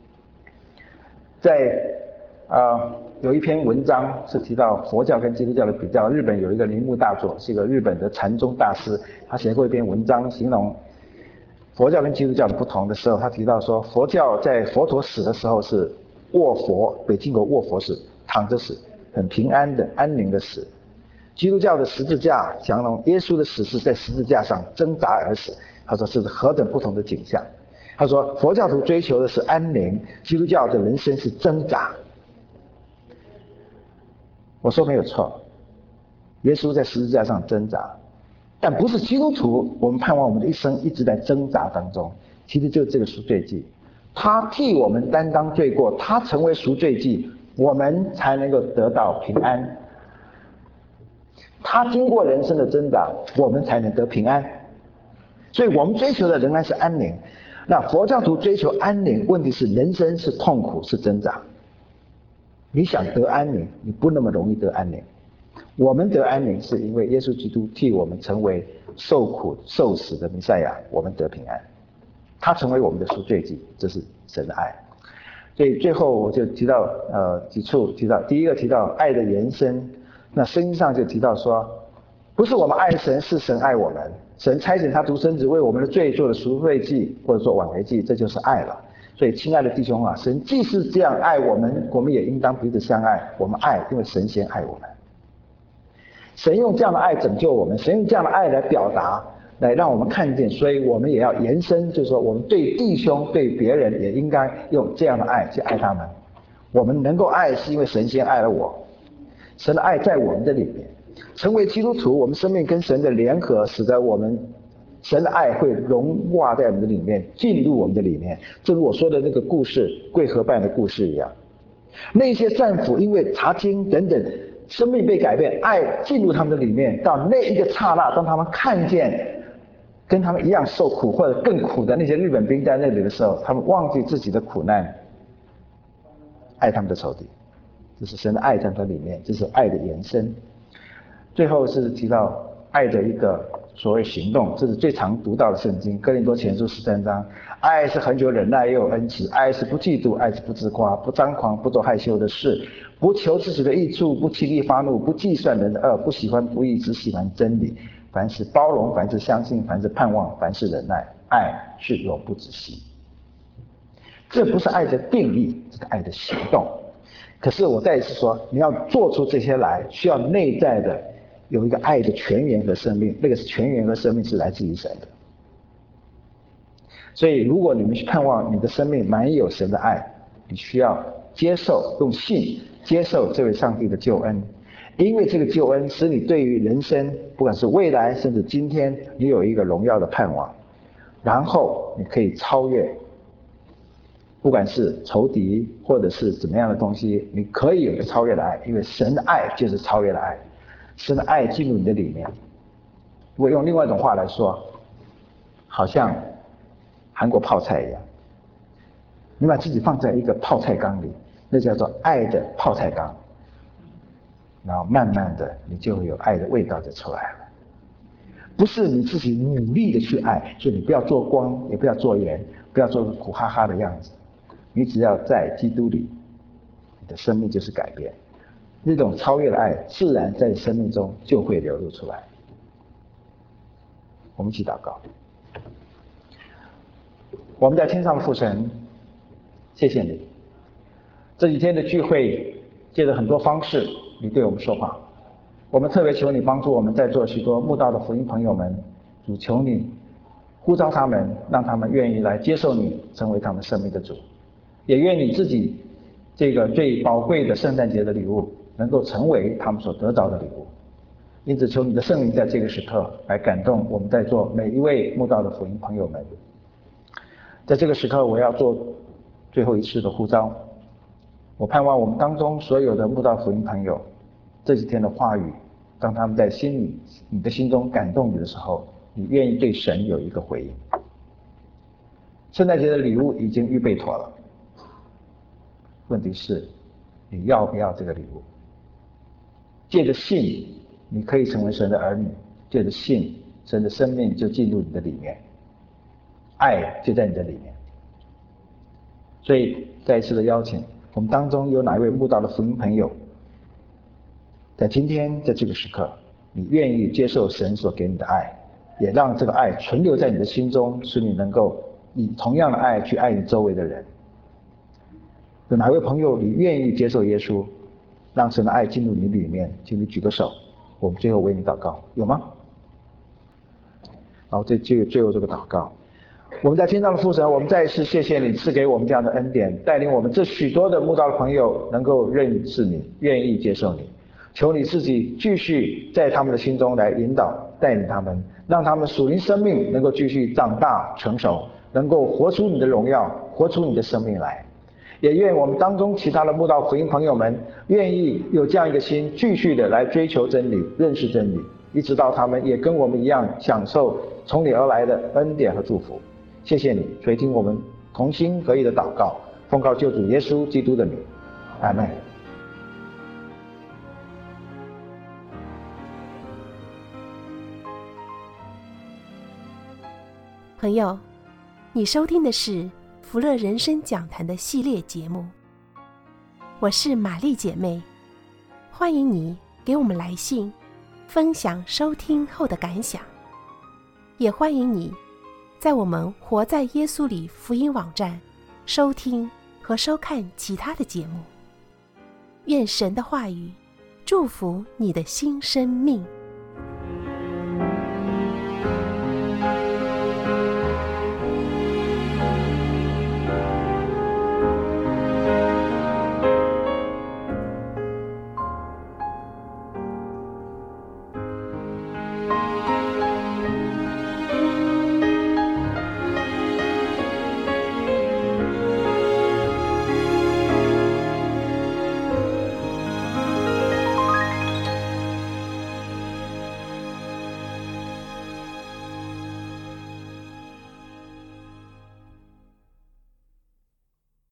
在呃有一篇文章是提到佛教跟基督教的比较，日本有一个铃木大佐，是一个日本的禅宗大师，他写过一篇文章形容佛教跟基督教的不同的时候，他提到说，佛教在佛陀死的时候是卧佛，北京国卧佛死，躺着死，很平安的安宁的死。基督教的十字架形容耶稣的死是在十字架上挣扎而死，他说这是何等不同的景象。他说佛教徒追求的是安宁，基督教的人生是挣扎。我说没有错，耶稣在十字架上挣扎，但不是基督徒我们盼望我们的一生一直在挣扎当中。其实就是这个赎罪祭，他替我们担当罪过，他成为赎罪祭，我们才能够得到平安。他经过人生的挣扎，我们才能得平安。所以我们追求的仍然是安宁。那佛教徒追求安宁，问题是人生是痛苦，是挣扎。 你想得安宁，你不那么容易得安宁。我们得安宁是因为耶稣基督替我们成为受苦受死的弥赛亚，我们得平安。他成为我们的赎罪祭，这是神的爱。所以最后我就提到呃几处提到，第一个提到爱的延伸，那圣经上就提到说，不是我们爱神，是神爱我们。神差遣他独生子为我们的罪做了赎罪祭，或者说挽回祭，这就是爱了。所以亲爱的弟兄啊，神既是这样爱我们，我们也应当彼此相爱。我们爱，因为神先爱我们。神用这样的爱拯救我们，神用这样的爱来表达，来让我们看见，所以我们也要延伸，就是说我们对弟兄对别人也应该用这样的爱去爱他们。我们能够爱是因为神先爱了我，神的爱在我们的里面。成为基督徒，我们生命跟神的联合，使得我们神的爱会融化在我们的里面，进入我们的里面。正如我说的那个故事，贵河畔的故事一样，那些战俘因为查经等等，生命被改变，爱进入他们的里面。到那一个刹那，当他们看见跟他们一样受苦或者更苦的那些日本兵在那里的时候，他们忘记自己的苦难，爱他们的仇敌。这是神的爱在它里面，这是爱的延伸。最后是提到爱的一个所谓行动，这是最常读到的圣经，哥林多前书十三章。爱是恒久忍耐，又有恩慈；爱是不嫉妒，爱是不自夸，不张狂，不做害羞的事，不求自己的益处，不轻易发怒，不计算人的恶，不喜欢不义，只喜欢真理。凡是包容，凡是相信，凡是盼望，凡是忍耐，爱是永不止息。这不是爱的定义，这个爱的行动。可是我再一次说，你要做出这些来，需要内在的有一个爱的泉源和生命，那个是泉源和生命是来自于神的。所以如果你们去盼望你的生命满有神的爱，你需要接受，用信接受这位上帝的救恩。因为这个救恩使你对于人生，不管是未来甚至今天，你有一个荣耀的盼望，然后你可以超越不管是仇敌或者是怎么样的东西，你可以有一个超越的爱，因为神的爱就是超越的爱。神的爱进入你的里面。如果用另外一种话来说，好像韩国泡菜一样，你把自己放在一个泡菜缸里，那叫做爱的泡菜缸，然后慢慢的你就会有爱的味道就出来了。不是你自己努力的去爱，所以你不要做光，也不要做盐，不要做个苦哈哈的样子，你只要在基督里，你的生命就是改变。那种超越的爱自然在生命中就会流露出来。我们一起祷告。我们在天上的父神，谢谢你，这几天的聚会借着很多方式你对我们说话，我们特别求你帮助我们在座许多慕道的福音朋友们，主求你呼召他们，让他们愿意来接受你，成为他们生命的主，也愿你自己这个最宝贵的圣诞节的礼物能够成为他们所得着的礼物。因此求你的圣灵在这个时刻来感动我们在座每一位慕道的福音朋友们。在这个时刻我要做最后一次的呼召，我盼望我们当中所有的慕道福音朋友，这几天的话语，当他们在心里你的心中感动你的时候，你愿意对神有一个回应。圣诞节的礼物已经预备妥了，问题是你要不要这个礼物。借着信你可以成为神的儿女，借着信神的生命就进入你的里面，爱就在你的里面。所以再一次的邀请，我们当中有哪一位慕道的福音朋友，在今天在这个时刻，你愿意接受神所给你的爱，也让这个爱存留在你的心中，使你能够以同样的爱去爱你周围的人。有哪位朋友你愿意接受耶稣，让神的爱进入你里面，请你举个手，我们最后为你祷告，有吗？好，这就最后这个祷告。我们在天上的父神，我们再一次谢谢你赐给我们这样的恩典，带领我们这许多的慕道的朋友能够认识你，愿意接受你。求你自己继续在他们的心中来引导带领他们，让他们属灵生命能够继续长大成熟，能够活出你的荣耀，活出你的生命来。也愿我们当中其他的慕道福音朋友们愿意有这样一个心，继续的来追求真理，认识真理，一直到他们也跟我们一样享受从你而来的恩典和祝福。谢谢你垂听我们同心合意的祷告，奉靠救主耶稣基督的名，阿们。 朋友，你收听的是福乐人生讲坛的系列节目，我是玛丽姐妹，欢迎你给我们来信，分享收听后的感想，也欢迎你在我们活在耶稣里福音网站收听和收看其他的节目。愿神的话语祝福你的新生命。